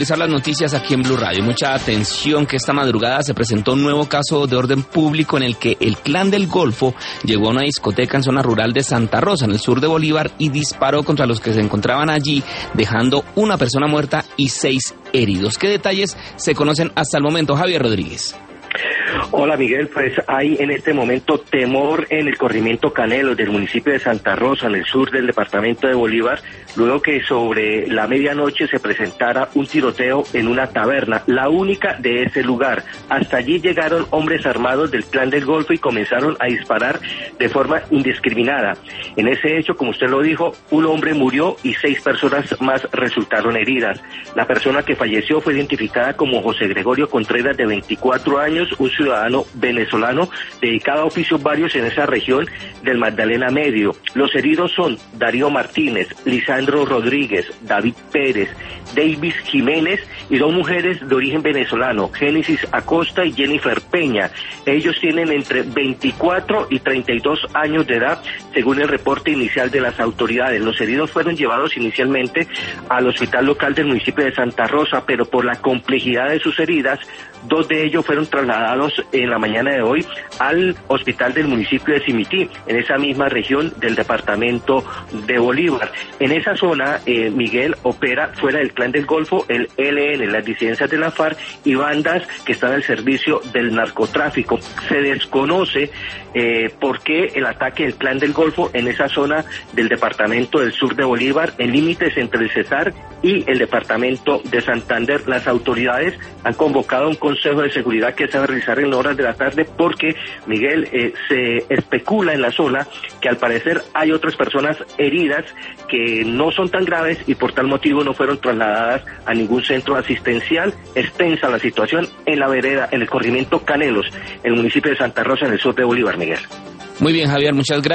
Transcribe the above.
Revisar las noticias aquí en Blue Radio. Mucha atención que esta madrugada se presentó un nuevo caso de orden público en el que el Clan del Golfo llegó a una discoteca en zona rural de Santa Rosa, en el sur de Bolívar, y disparó contra los que se encontraban allí, dejando una persona muerta y 6 heridos. ¿Qué detalles se conocen hasta el momento? Javier Rodríguez. Hola Miguel, pues hay en este momento temor en el corregimiento Canelos del municipio de Santa Rosa, en el sur del departamento de Bolívar, luego que sobre la medianoche se presentara un tiroteo en una taberna, la única de ese lugar. Hasta allí llegaron hombres armados del Clan del Golfo y comenzaron a disparar de forma indiscriminada. En ese hecho, como usted lo dijo, un hombre murió y 6 personas más resultaron heridas. La persona que falleció fue identificada como José Gregorio Contreras, de 24 años, un ciudadano venezolano dedicado a oficios varios en esa región del Magdalena Medio. Los heridos son Darío Martínez, Lisandro Rodríguez, David Pérez, Davis Jiménez y 2 mujeres de origen venezolano, Génesis Acosta y Jennifer Peña. Ellos tienen entre 24 y 32 años de edad, según el reporte inicial de las autoridades. Los heridos fueron llevados inicialmente al hospital local del municipio de Santa Rosa, pero por la complejidad de sus heridas, 2 de ellos fueron trasladados en la mañana de hoy al hospital del municipio de Simití, en esa misma región del departamento de Bolívar. En esa zona, Miguel, opera fuera del Clan del Golfo el ELN, las disidencias de la FARC y bandas que están al servicio del narcotráfico. Se desconoce por qué el ataque del Clan del Golfo en esa zona del departamento del sur de Bolívar, en límites entre el Cesar y el departamento de Santander. Las autoridades han convocado un consejo de seguridad que se va a realizar en horas de la tarde porque, Miguel, se especula en la zona que al parecer hay otras personas heridas que no son tan graves y por tal motivo no fueron trasladadas a ningún centro asistencial. Es tensa la situación en la vereda, en el corregimiento Canelos, en el municipio de Santa Rosa, en el sur de Bolívar, Miguel. Muy bien, Javier, muchas gracias.